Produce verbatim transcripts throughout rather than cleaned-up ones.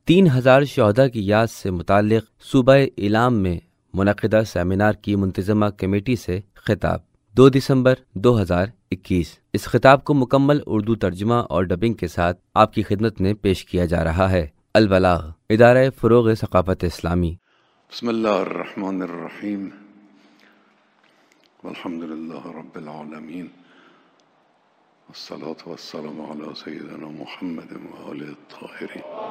تین ہزار شہداء کی یاد سے متعلق صوبہ ایلام میں منعقدہ سیمینار کی منتظمہ کمیٹی سے خطاب دو دسمبر دو ہزار اکیس۔ اس خطاب کو مکمل اردو ترجمہ اور ڈبنگ کے ساتھ آپ کی خدمت میں پیش کیا جا رہا ہے۔ البلاغ، ادارہ فروغ ثقافت اسلامی۔ بسم اللہ الرحمن الرحیم، والحمد للہ رب العالمین، والصلاة والسلام علی سیدنا محمد وآلہ الطاہرین۔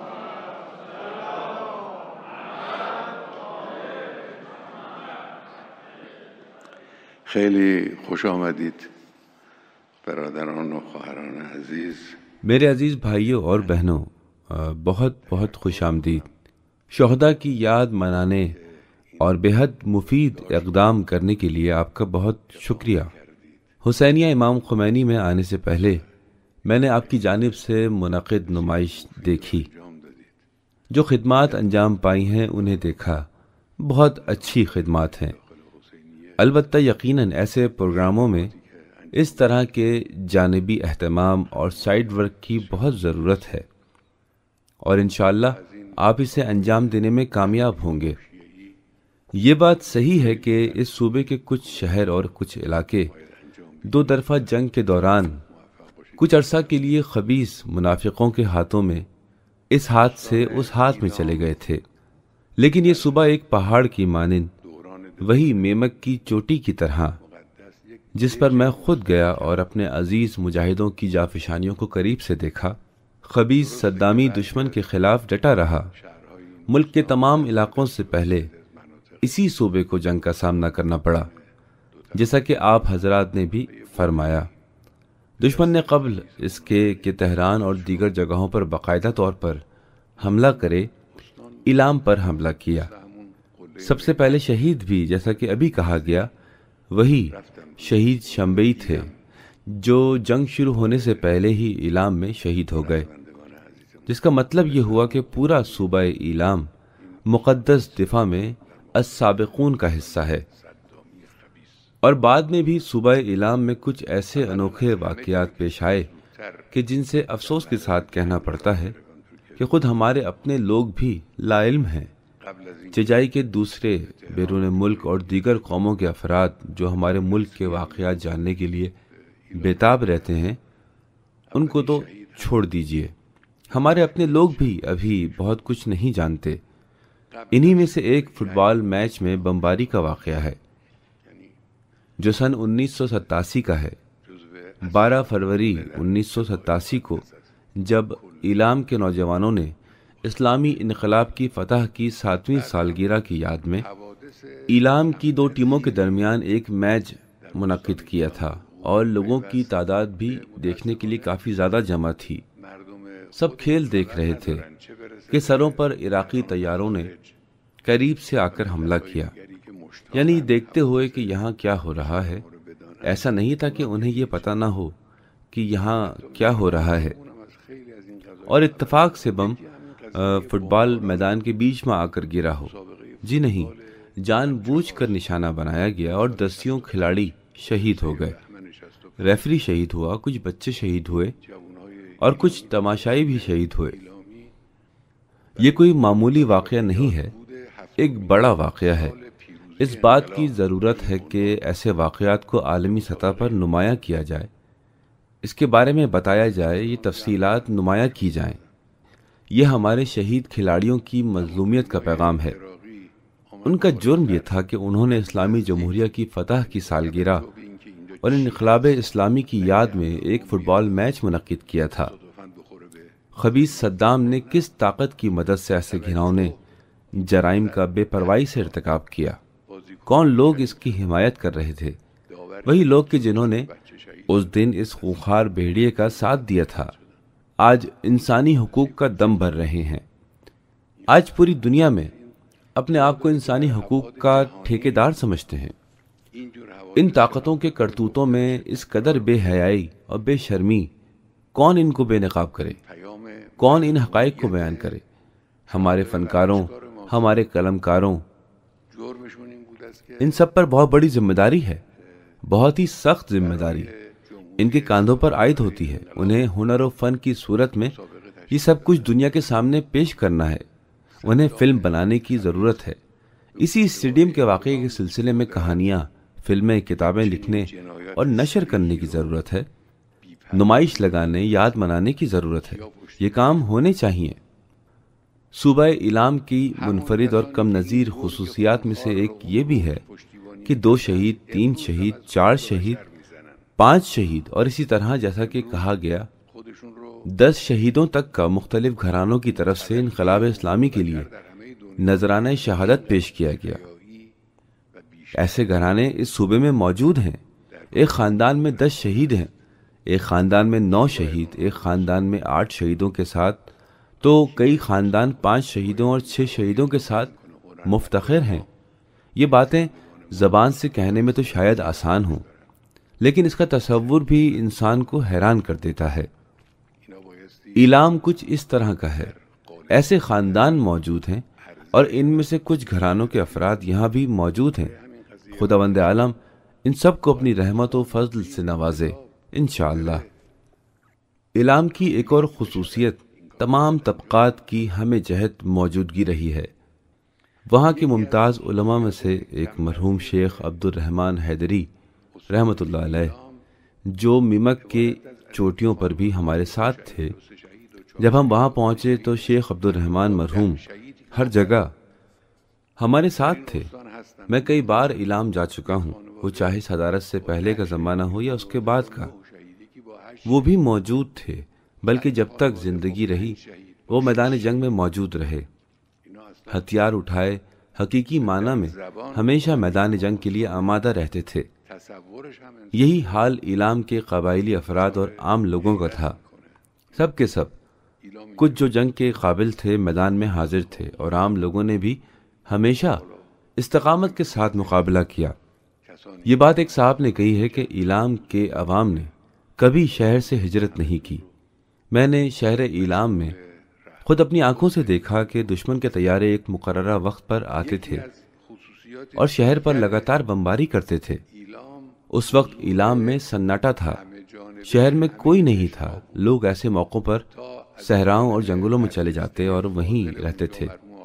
خیلی خوش آمدید برادران و خواهران عزیز۔ میرے عزیز بھائیوں اور بہنوں، بہت بہت خوش آمدید۔ شہداء کی یاد منانے اور بے حد مفید اقدام کرنے کے لیے آپ کا بہت شکریہ۔ حسینیہ امام خمینی میں آنے سے پہلے میں نے آپ کی جانب سے منعقد نمائش دیکھی، جو خدمات انجام پائی ہیں انہیں دیکھا، بہت اچھی خدمات ہیں۔ البتہ یقیناً ایسے پروگراموں میں اس طرح کے جانبی اہتمام اور سائیڈ ورک کی بہت ضرورت ہے، اور انشاءاللہ آپ اسے انجام دینے میں کامیاب ہوں گے۔ یہ بات صحیح ہے کہ اس صوبے کے کچھ شہر اور کچھ علاقے دو طرفہ جنگ کے دوران کچھ عرصہ کے لیے خبیث منافقوں کے ہاتھوں میں اس ہاتھ سے اس ہاتھ میں چلے گئے تھے، لیکن یہ صوبہ ایک پہاڑ کی مانند، وہی میمک کی چوٹی کی طرح، جس پر میں خود گیا اور اپنے عزیز مجاہدوں کی جافشانیوں کو قریب سے دیکھا، خبیث صدامی دشمن کے خلاف ڈٹا رہا۔ ملک کے تمام علاقوں سے پہلے اسی صوبے کو جنگ کا سامنا کرنا پڑا، جیسا کہ آپ حضرات نے بھی فرمایا۔ دشمن نے قبل اس کے کہ تہران اور دیگر جگہوں پر باقاعدہ طور پر حملہ کرے، ایلام پر حملہ کیا۔ سب سے پہلے شہید بھی، جیسا کہ ابھی کہا گیا، وہی شہید شمبئی تھے، جو جنگ شروع ہونے سے پہلے ہی ایلام میں شہید ہو گئے، جس کا مطلب یہ ہوا کہ پورا صوبہ ایلام مقدس دفاع میں السابقون کا حصہ ہے۔ اور بعد میں بھی صوبہ ایلام میں کچھ ایسے انوکھے واقعات پیش آئے کہ جن سے افسوس کے ساتھ کہنا پڑتا ہے کہ خود ہمارے اپنے لوگ بھی لا علم ہیں۔ چجائی کے دوسرے بیرون ملک اور دیگر قوموں کے افراد جو ہمارے ملک کے واقعات جاننے کے لیے بےتاب رہتے ہیں، ان کو تو چھوڑ دیجئے، ہمارے اپنے لوگ بھی ابھی بہت کچھ نہیں جانتے۔ انہی میں سے ایک فٹ بال میچ میں بمباری کا واقعہ ہے، جو سن انیس سو ستاسی کا ہے۔ بارہ فروری انیس سو ستاسی کو جب ایلام کے نوجوانوں نے اسلامی انقلاب کی فتح کی ساتویں سالگرہ کی یاد میں ایلام کی دو ٹیموں کے درمیان ایک میچ منعقد کیا تھا، اور لوگوں کی تعداد بھی دیکھنے کے لیے کافی زیادہ جمع تھی۔ سب کھیل دیکھ رہے تھے کہ سروں پر عراقی طیاروں نے قریب سے آ کر حملہ کیا، یعنی دیکھتے ہوئے کہ یہاں کیا ہو رہا ہے۔ ایسا نہیں تھا کہ انہیں یہ پتہ نہ ہو کہ یہاں کیا ہو رہا ہے، اور اتفاق سے بم فٹ بال میدان کے بیچ میں آ کر گرا ہو۔ جی نہیں، جان بوجھ کر نشانہ بنایا گیا اور دسیوں کھلاڑی شہید ہو گئے۔ ریفری شہید ہوا، کچھ بچے شہید ہوئے، اور کچھ تماشائی بھی شہید ہوئے۔ یہ کوئی معمولی واقعہ نہیں ہے، ایک بڑا واقعہ ہے۔ اس بات کی ضرورت ہے کہ ایسے واقعات کو عالمی سطح پر نمایاں کیا جائے، اس کے بارے میں بتایا جائے، یہ تفصیلات نمایاں کی جائیں۔ یہ ہمارے شہید کھلاڑیوں کی مظلومیت کا پیغام ہے۔ ان کا جرم یہ تھا کہ انہوں نے اسلامی جمہوریہ کی فتح کی سالگرہ اور انقلاب اسلامی کی یاد میں ایک فٹ بال میچ منعقد کیا تھا۔ خبیث صدام نے کس طاقت کی مدد سے ایسے گھناؤنے جرائم کا بے پرواہی سے ارتکاب کیا؟ کون لوگ اس کی حمایت کر رہے تھے؟ وہی لوگ کہ جنہوں نے اس دن اس خونخوار بھیڑیے کا ساتھ دیا تھا، آج انسانی حقوق کا دم بھر رہے ہیں۔ آج پوری دنیا میں اپنے آپ کو انسانی حقوق کا ٹھیکیدار سمجھتے ہیں۔ ان طاقتوں کے کرتوتوں میں اس قدر بے حیائی اور بے شرمی، کون ان کو بے نقاب کرے؟ کون ان حقائق کو بیان کرے؟ ہمارے فنکاروں، ہمارے قلم کاروں، ان سب پر بہت بڑی ذمہ داری ہے، بہت ہی سخت ذمہ داری ان کے کاندھوں پر عائد ہوتی ہے۔ انہیں ہنر و فن کی صورت میں یہ سب کچھ دنیا کے سامنے پیش کرنا ہے، انہیں فلم بنانے کی ضرورت ہے۔ اسی اسٹیڈیم کے واقعے کے سلسلے میں کہانیاں، فلمیں، کتابیں لکھنے اور نشر کرنے کی ضرورت ہے، نمائش لگانے، یاد منانے کی ضرورت ہے۔ یہ کام ہونے چاہیے۔ صوبہ ایلام کی منفرد اور کم نظیر خصوصیات میں سے ایک یہ بھی ہے کہ دو شہید، تین شہید، چار شہید، پانچ شہید اور اسی طرح جیسا کہ کہا گیا دس شہیدوں تک کا مختلف گھرانوں کی طرف سے انقلاب اسلامی کے لیے نذرانہ شہادت پیش کیا گیا۔ ایسے گھرانے اس صوبے میں موجود ہیں۔ ایک خاندان میں دس شہید ہیں، ایک خاندان میں نو شہید، ایک خاندان میں آٹھ شہیدوں کے ساتھ، تو کئی خاندان پانچ شہیدوں اور چھ شہیدوں کے ساتھ مفتخر ہیں۔ یہ باتیں زبان سے کہنے میں تو شاید آسان ہوں، لیکن اس کا تصور بھی انسان کو حیران کر دیتا ہے۔ ایلام کچھ اس طرح کا ہے۔ ایسے خاندان موجود ہیں اور ان میں سے کچھ گھرانوں کے افراد یہاں بھی موجود ہیں۔ خداوند عالم ان سب کو اپنی رحمت و فضل سے نوازے انشاءاللہ۔ ایلام کی ایک اور خصوصیت تمام طبقات کی ہمہ جہت موجودگی رہی ہے۔ وہاں کے ممتاز علماء میں سے ایک مرحوم شیخ عبد الرحمن حیدری رحمۃ اللہ علیہ، جو میمک کے چوٹیوں پر بھی ہمارے ساتھ تھے۔ جب ہم وہاں پہنچے تو شیخ عبد الرحمن مرحوم ہر جگہ ہمارے ساتھ تھے۔ میں کئی بار ایلام جا چکا ہوں، وہ چاہے صدارت سے پہلے کا زمانہ ہو یا اس کے بعد کا، وہ بھی موجود تھے، بلکہ جب تک زندگی رہی وہ میدان جنگ میں موجود رہے، ہتھیار اٹھائے، حقیقی معنی میں ہمیشہ میدان جنگ کے لیے آمادہ رہتے تھے۔ یہی حال ایلام کے قبائلی افراد اور عام لوگوں کا تھا۔ سب کے سب، کچھ جو جنگ کے قابل تھے میدان میں حاضر تھے، اور عام لوگوں نے بھی ہمیشہ استقامت کے ساتھ مقابلہ کیا۔ یہ بات ایک صاحب نے کہی ہے کہ ایلام کے عوام نے کبھی شہر سے ہجرت نہیں کی۔ میں نے شہر ایلام میں خود اپنی آنکھوں سے دیکھا کہ دشمن کے طیارے ایک مقررہ وقت پر آتے تھے اور شہر پر لگاتار بمباری کرتے تھے۔ اس وقت ایلام میں سناٹا تھا، شہر میں کوئی نہیں تھا۔ لوگ ایسے موقعوں پر صحراؤں اور جنگلوں میں چلے جاتے اور وہیں رہتے تھے۔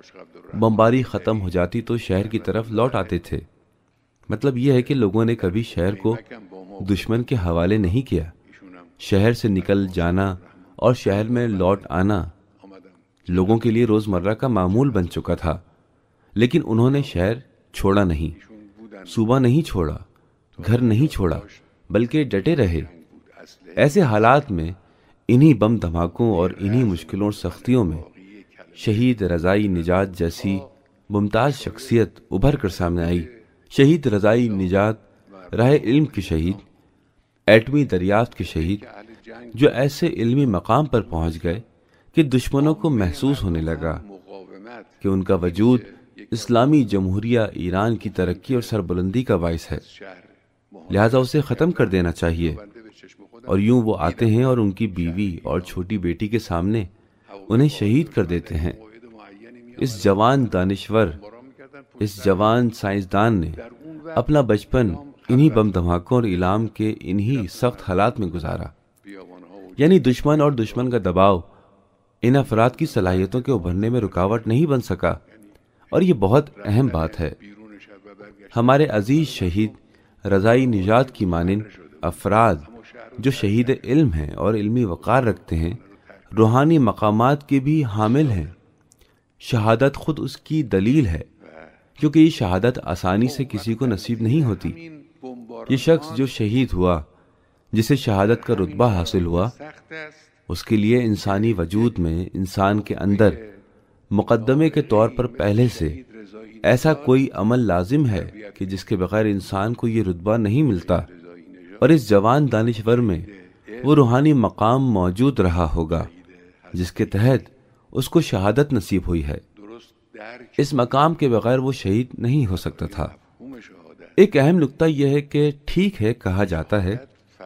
بمباری ختم ہو جاتی تو شہر کی طرف لوٹ آتے تھے۔ مطلب یہ ہے کہ لوگوں نے کبھی شہر کو دشمن کے حوالے نہیں کیا۔ شہر سے نکل جانا اور شہر میں لوٹ آنا لوگوں کے لیے روزمرہ کا معمول بن چکا تھا، لیکن انہوں نے شہر چھوڑا نہیں، صوبہ نہیں چھوڑا، گھر نہیں چھوڑا، بلکہ ڈٹے رہے۔ ایسے حالات میں انہی بم دھماکوں اور انہی مشکلوں اور سختیوں میں شہید رضائی نجات جیسی ممتاز شخصیت ابھر کر سامنے آئی۔ شہید رضائی نجات راہ علم کے شہید، ایٹمی دریافت کے شہید، جو ایسے علمی مقام پر پہنچ گئے کہ دشمنوں کو محسوس ہونے لگا کہ ان کا وجود اسلامی جمہوریہ ایران کی ترقی اور سربلندی کا باعث ہے، لہذا اسے ختم کر دینا چاہیے۔ اور یوں وہ آتے ہیں اور ان کی بیوی اور چھوٹی بیٹی کے سامنے انہیں شہید کر دیتے ہیں۔ اس جوان دانشور، اس جوان سائنسدان نے اپنا بچپن انہی بم دھماکوں اور ایلام کے انہی سخت حالات میں گزارا۔ یعنی دشمن اور دشمن کا دباؤ ان افراد کی صلاحیتوں کے ابھرنے میں رکاوٹ نہیں بن سکا، اور یہ بہت اہم بات ہے۔ ہمارے عزیز شہید رضائی نجات کی مانند افراد جو شہید علم ہیں اور علمی وقار رکھتے ہیں، روحانی مقامات کے بھی حامل ہیں۔ شہادت خود اس کی دلیل ہے، کیونکہ یہ شہادت آسانی سے کسی کو نصیب نہیں ہوتی۔ یہ شخص جو شہید ہوا، جسے شہادت کا رتبہ حاصل ہوا، اس کے لیے انسانی وجود میں، انسان کے اندر مقدمے کے طور پر پہلے سے ایسا کوئی عمل لازم ہے کہ جس کے بغیر انسان کو یہ رتبہ نہیں ملتا، اور اس جوان دانشور میں وہ روحانی مقام موجود رہا ہوگا جس کے تحت اس کو شہادت نصیب ہوئی ہے۔ اس مقام کے بغیر وہ شہید نہیں ہو سکتا تھا۔ ایک اہم نکتہ یہ ہے کہ ٹھیک ہے کہا جاتا ہے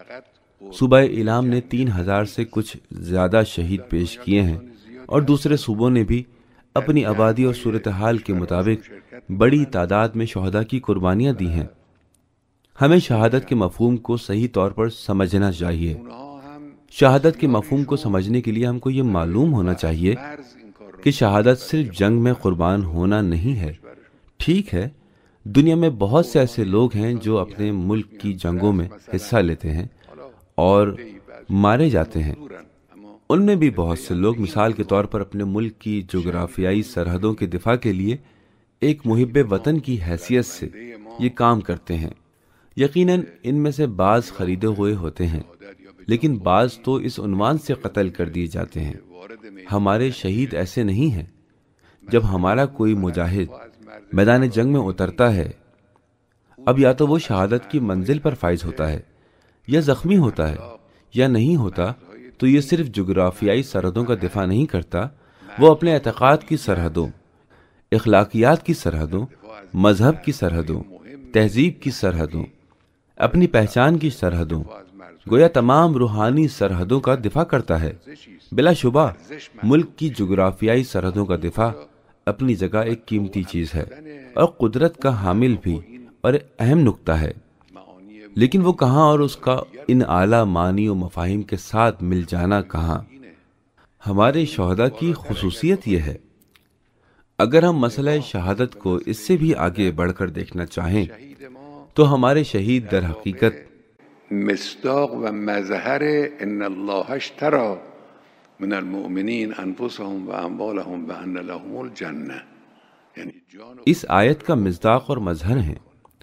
صوبہ ایلام نے تین ہزار سے کچھ زیادہ شہید پیش کیے ہیں، اور دوسرے صوبوں نے بھی اپنی آبادی اور صورتحال کے مطابق بڑی تعداد میں شہداء کی قربانیاں دی ہیں۔ ہمیں شہادت کے مفہوم کو صحیح طور پر سمجھنا چاہیے۔ شہادت کے مفہوم کو سمجھنے کے لیے ہم کو یہ معلوم ہونا چاہیے کہ شہادت صرف جنگ میں قربان ہونا نہیں ہے۔ ٹھیک ہے، دنیا میں بہت سے ایسے لوگ ہیں جو اپنے ملک کی جنگوں میں حصہ لیتے ہیں اور مارے جاتے ہیں۔ ان میں بھی بہت سے لوگ مثال کے طور پر اپنے ملک کی جغرافیائی سرحدوں کے دفاع کے لیے ایک محب وطن کی حیثیت سے یہ کام کرتے ہیں۔ یقیناً ان میں سے بعض خریدے ہوئے ہوتے ہیں، لیکن بعض تو اس عنوان سے قتل کر دیے جاتے ہیں۔ ہمارے شہید ایسے نہیں ہیں۔ جب ہمارا کوئی مجاہد میدان جنگ میں اترتا ہے، اب یا تو وہ شہادت کی منزل پر فائز ہوتا ہے یا زخمی ہوتا ہے، یا نہیں ہوتا تو یہ صرف جغرافیائی سرحدوں کا دفاع نہیں کرتا، وہ اپنے اعتقاد کی سرحدوں، اخلاقیات کی سرحدوں، مذہب کی سرحدوں، تہذیب کی سرحدوں، اپنی پہچان کی سرحدوں، گویا تمام روحانی سرحدوں کا دفاع کرتا ہے۔ بلا شبہ ملک کی جغرافیائی سرحدوں کا دفاع اپنی جگہ ایک قیمتی چیز ہے اور قدرت کا حامل بھی اور اہم نقطہ ہے، لیکن وہ کہاں اور اس کا ان اعلیٰ معنی و مفاہیم کے ساتھ مل جانا کہاں؟ ہمارے شہداء کی خصوصیت یہ ہے۔ اگر ہم مسئلہ شہادت کو اس سے بھی آگے بڑھ کر دیکھنا چاہیں تو ہمارے شہید در حقیقت مصداق و مظہر ان اللہ اشتری من المؤمنین انفسهم و اموالهم بان لهم الجنہ، یعنی اس آیت کا مصداق اور مظہر ہیں،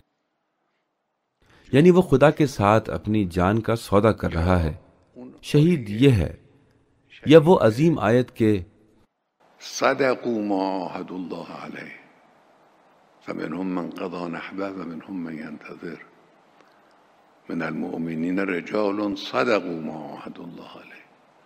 یعنی وہ خدا کے ساتھ اپنی جان کا سودا کر رہا ہے۔ شہید یہ ہے، یا وہ عظیم آیت کے صدقوا ما عاهدوا الله علیہ فمنهم من قضى نحبه ومنهم من ينتظر من المؤمنین رجال صدقوا ما عاهدوا الله علیہ،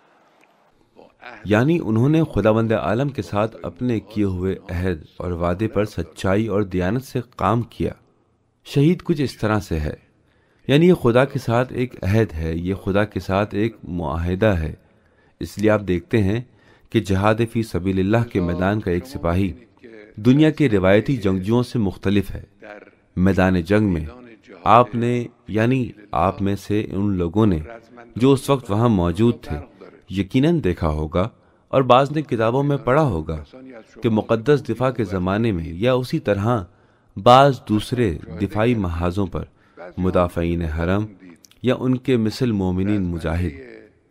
یعنی انہوں نے خداوند عالم کے ساتھ اپنے کیے ہوئے عہد اور وعدے پر سچائی اور دیانت سے کام کیا۔ شہید کچھ اس طرح سے ہے، یعنی یہ خدا کے ساتھ ایک عہد ہے، یہ خدا کے ساتھ ایک معاہدہ ہے۔ اس لیے آپ دیکھتے ہیں کہ جہاد فی سبیل اللہ کے میدان کا ایک سپاہی دنیا کے روایتی جنگجوؤں سے مختلف ہے۔ میدان جنگ میں آپ نے، یعنی آپ میں سے ان لوگوں نے جو اس وقت وہاں موجود تھے، یقیناً دیکھا ہوگا اور بعض نے کتابوں میں پڑھا ہوگا کہ مقدس دفاع کے زمانے میں یا اسی طرح بعض دوسرے دفاعی محاذوں پر مدافعین حرم یا ان کے مثل مومنین مجاہد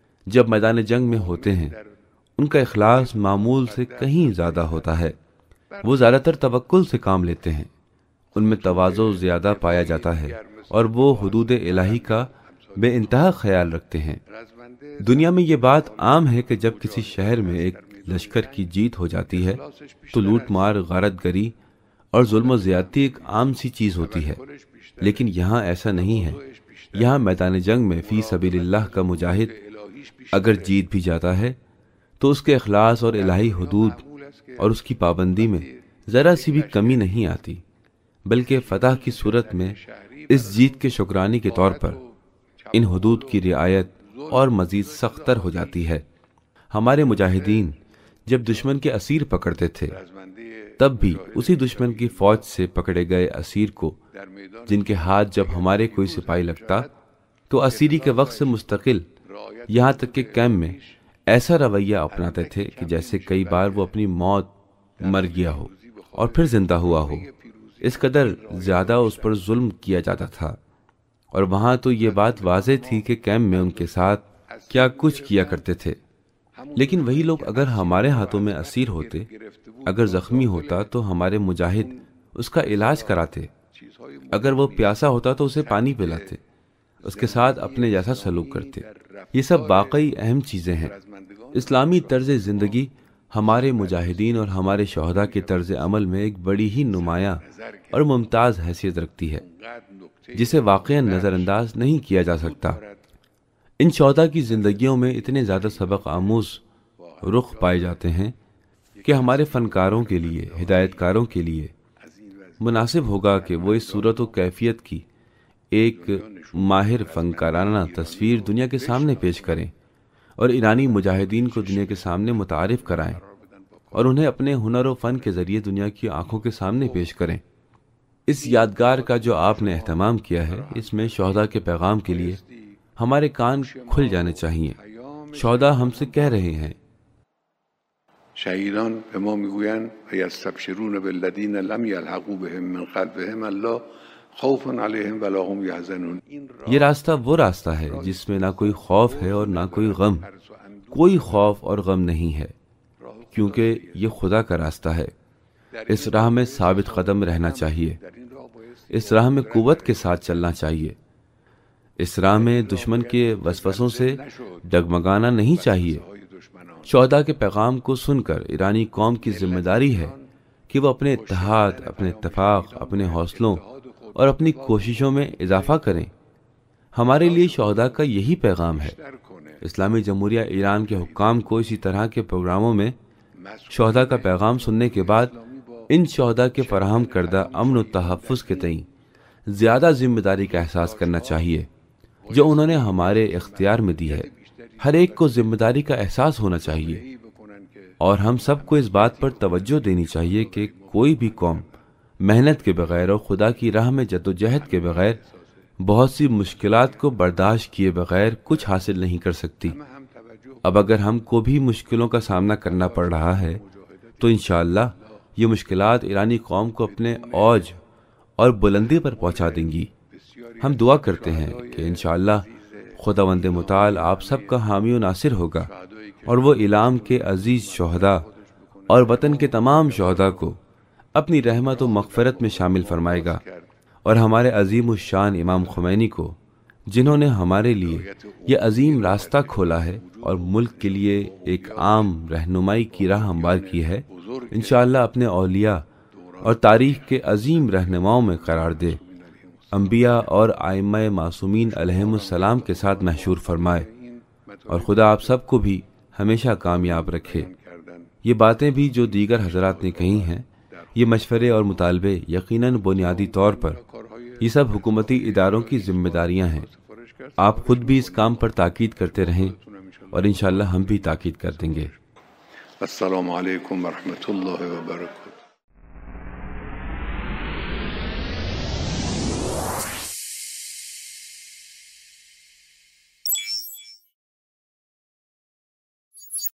جب میدان جنگ میں ہوتے ہیں، ان کا اخلاص معمول سے کہیں زیادہ ہوتا ہے۔ وہ زیادہ تر توکل سے کام لیتے ہیں، ان میں تواضع زیادہ پایا جاتا ہے اور وہ حدود الہی کا بے انتہا خیال رکھتے ہیں۔ دنیا میں یہ بات عام ہے کہ جب کسی شہر میں ایک لشکر کی جیت ہو جاتی ہے تو لوٹ مار، غارت گری اور ظلم و زیادتی ایک عام سی چیز ہوتی ہے، لیکن یہاں ایسا نہیں ہے۔ یہاں میدان جنگ میں فی سبیل اللہ کا مجاہد اگر جیت بھی جاتا ہے تو اس کے اخلاص اور الہی حدود اور اس کی پابندی میں ذرا سی بھی کمی نہیں آتی، بلکہ فتح کی صورت میں اس جیت کے شکرانے کے طور پر ان حدود کی رعایت اور مزید سخت تر ہو جاتی ہے۔ ہمارے مجاہدین جب دشمن کے اسیر پکڑتے تھے تب بھی اسی دشمن کی فوج سے پکڑے گئے اسیر کو، جن کے ہاتھ جب ہمارے کوئی سپاہی لگتا تو اسیری کے وقت سے مستقل یہاں تک کہ کیمپ میں ایسا رویہ اپناتے تھے کہ جیسے کئی بار وہ اپنی موت مر گیا ہو اور پھر زندہ ہوا ہو۔ اس قدر زیادہ اس پر ظلم کیا جاتا تھا، اور وہاں تو یہ بات واضح تھی کہ کیمپ میں ان کے ساتھ کیا کچھ کیا کرتے تھے۔ لیکن وہی لوگ اگر ہمارے ہاتھوں میں اسیر ہوتے، اگر زخمی ہوتا تو ہمارے مجاہد اس کا علاج کراتے، اگر وہ پیاسا ہوتا تو اسے پانی پلاتے، اس کے ساتھ اپنے جیسا سلوک کرتے۔ یہ سب واقعی اہم چیزیں ہیں۔ اسلامی طرز زندگی ہمارے مجاہدین اور ہمارے شہداء کے طرز عمل میں ایک بڑی ہی نمایاں اور ممتاز حیثیت رکھتی ہے، جسے واقعاً نظر انداز نہیں کیا جا سکتا۔ ان شہداء کی زندگیوں میں اتنے زیادہ سبق آموز رخ پائے جاتے ہیں کہ ہمارے فنکاروں کے لیے، ہدایت کاروں کے لیے مناسب ہوگا کہ وہ اس صورت و کیفیت کی ایک ماہر فنکارانہ تصویر دنیا کے سامنے پیش کریں اور ایرانی مجاہدین کو دنیا کے سامنے متعارف کرائیں اور انہیں اپنے ہنر و فن کے ذریعے دنیا کی آنکھوں کے سامنے پیش کریں۔ اس یادگار کا جو آپ نے اہتمام کیا ہے، اس میں شہداء کے پیغام کے لیے ہمارے کان کھل جانے چاہیے شہداء ہم سے کہہ رہے ہیں، شهیدان به ما میگویند و یستبشرون بالذین لم یلحقوا بهم من خلفهم الله خوف علیہم ولا هم یحزنون. یہ راستہ وہ راستہ ہے جس میں نہ کوئی خوف ہے اور نہ کوئی غم. کوئی خوف اور غم نہیں ہے کیونکہ یہ خدا کا راستہ ہے. اس راہ میں ثابت قدم رہنا چاہیے. اس راہ میں قوت کے ساتھ چلنا چاہیے. اس راہ میں دشمن کے وسوسوں سے ڈگمگانا نہیں چاہیے. شہداء کے پیغام کو سن کر ایرانی قوم کی ذمہ داری ہے کہ وہ اپنے اتحاد، اپنے اتفاق، اپنے حوصلوں اور اپنی کوششوں میں اضافہ کریں. ہمارے لیے شہداء کا یہی پیغام ہے. اسلامی جمہوریہ ایران کے حکام کو اسی طرح کے پروگراموں میں شہداء کا پیغام سننے کے بعد ان شہداء کے فراہم کردہ امن و تحفظ کے تئیں زیادہ ذمہ داری کا احساس کرنا چاہیے جو انہوں نے ہمارے اختیار میں دی ہے. ہر ایک کو ذمہ داری کا احساس ہونا چاہیے اور ہم سب کو اس بات پر توجہ دینی چاہیے کہ کوئی بھی قوم محنت کے بغیر اور خدا کی راہ میں جدوجہد کے بغیر بہت سی مشکلات کو برداشت کیے بغیر کچھ حاصل نہیں کر سکتی. اب اگر ہم کو بھی مشکلوں کا سامنا کرنا پڑ رہا ہے تو انشاءاللہ یہ مشکلات ایرانی قوم کو اپنے اوج اور بلندی پر پہنچا دیں گی. ہم دعا کرتے ہیں کہ انشاءاللہ خداوند متعال آپ سب کا حامی و ناصر ہوگا اور وہ اعلام کے عزیز شہداء اور وطن کے تمام شہداء کو اپنی رحمت و مغفرت میں شامل فرمائے گا. اور ہمارے عظیم الشان امام خمینی کو جنہوں نے ہمارے لیے یہ عظیم راستہ کھولا ہے اور ملک کے لیے ایک عام رہنمائی کی راہ ہموار کی ہے، انشاءاللہ اپنے اولیاء اور تاریخ کے عظیم رہنماؤں میں قرار دے. انبیاء اور ائمہ معصومین علیہم السلام کے ساتھ محشور فرمائے اور خدا آپ سب کو بھی ہمیشہ کامیاب رکھے. یہ باتیں بھی جو دیگر حضرات نے کہی ہیں، یہ مشورے اور مطالبے یقیناً بنیادی طور پر یہ سب حکومتی اداروں کی ذمہ داریاں ہیں. آپ خود بھی اس کام پر تاکید کرتے رہیں اور انشاءاللہ ہم بھی تاکید کر دیں گے. السلام علیکم ورحمۃ اللہ وبرکاتہ.